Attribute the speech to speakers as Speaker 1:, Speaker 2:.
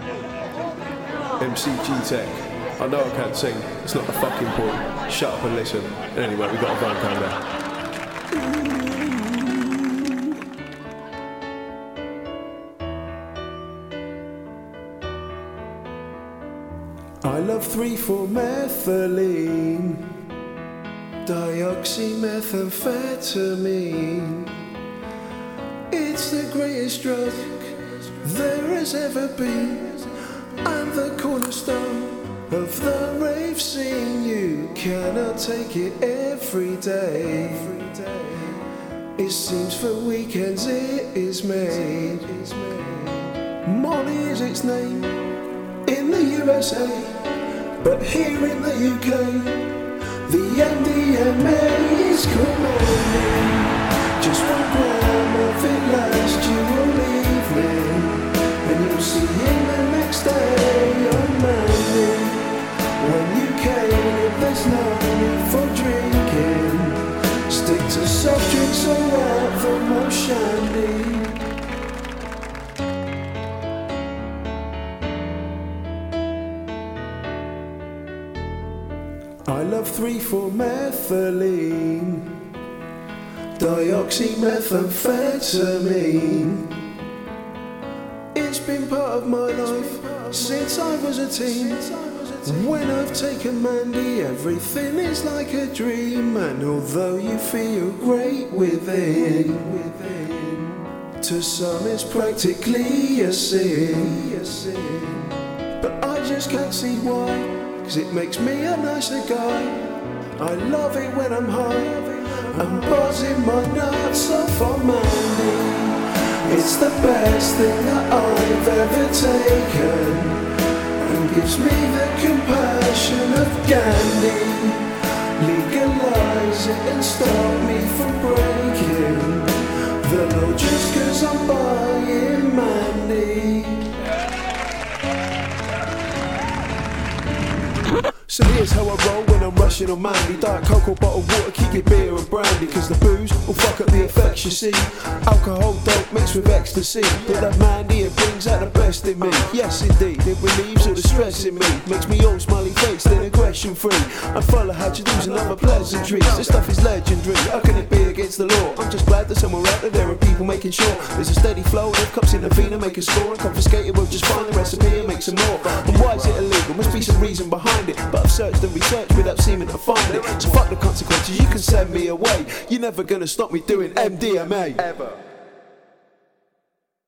Speaker 1: MCG Tech. I know I can't sing, it's not the fucking point. Shut up and listen. Anyway, we got a vibe going there. I love 3,4-methylene, dioxymethamphetamine. It's the greatest drug there has ever been, and the cornerstone of the rave scene. You cannot take it every day. It seems for weekends it is made. Molly is its name in the USA, but here in the UK, the MDMA is commanding. Just 1 gram of it lasts you all evening, and you'll see him the next day on Monday. When you came, if there's no need for drinking, stick to soft drinks or out the most shandy. I love 3,4-methylene, dioxymethamphetamine. It's been part of my life since I was a teen. When I've taken Mandy, everything is like a dream. And although you feel great within, to some it's practically a sin. But I just can't see why, 'cause it makes me a nicer guy. I love it when I'm high, I'm buzzing my nuts off on Mandy. It's the best thing that I've ever taken, and gives me the compassion of Gandhi. Legalize it and stop me from breaking the law just 'cause I'm buying Mandy. So here's how I roll when I'm rushing on Mandy. Diet Coke or bottled water, keep it beer and brandy, 'cause the booze will fuck up the effects you see. Alcohol dope mixed with ecstasy, but that Mandy, it brings out the best in me. Yes indeed, it relieves all the stress in me, makes me all smiley faced and aggression free. I follow how to do's and other pleasantries. This stuff is legendary, how can it be against the law? I'm just glad that somewhere out there are people making sure there's a steady flow of cups in the vina, make a score and confiscate it. We'll just find the recipe and make some more. And why is it illegal? Must be some reason behind it, but I've searched and researched without seeming to find it. So fuck the consequences, you can send me away. You're never gonna stop me doing MDMA ever.